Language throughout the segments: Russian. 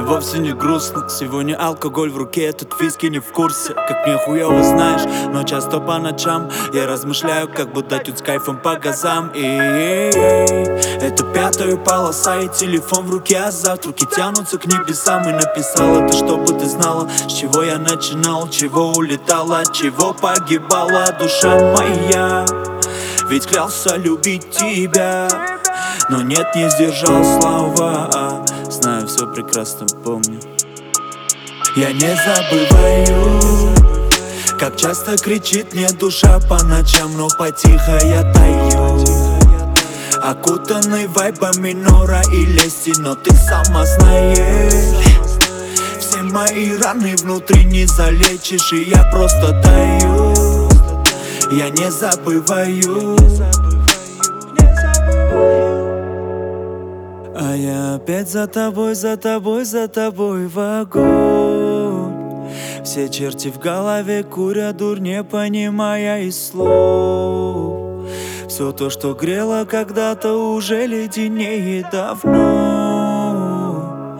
вовсе не грустно. Сегодня алкоголь в руке, тут виски не в курсе. Как мне хуёво, знаешь, но часто по ночам я размышляю, как бы дать тут с кайфом по газам. И это пятая полоса и телефон в руке, а завтраки тянутся к небесам. И написал это, чтобы ты знала, с чего я начинал, чего улетала, от чего погибала душа моя. Ведь клялся любить тебя, но нет, не сдержал слова. Знаю, все прекрасно помню. Я не забываю, как часто кричит мне душа по ночам, но потихо я таю, окутанный вайбами нора и лести. Но ты сама знаешь, все мои раны внутри не залечишь, и я просто таю. Я не забываю, а я опять за тобой, за тобой, за тобой в огонь. Все черти в голове курят дурь, не понимая и слов. Все то, что грело когда-то, уже леденеет давно,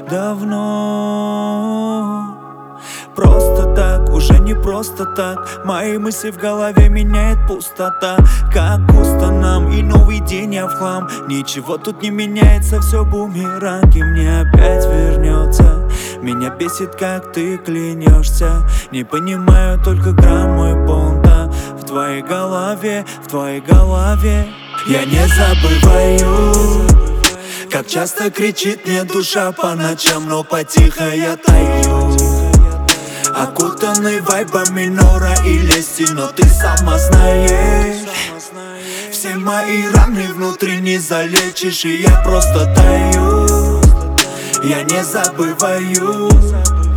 давно. Просто так, уже не просто так. Мои мысли в голове меняет пустота. Как густо нам, и новый день я в хлам. Ничего тут не меняется, все бумеранги мне опять вернется. Меня бесит, как ты клянешься. Не понимаю только грамм мой понта. В твоей голове, в твоей голове. Я не забываю, как часто кричит мне душа по ночам, но потихо я таю, окутанный вайбами нора и лести. Но ты сама знаешь, все мои раны внутри не залечишь, и я просто таю. Я не забываю.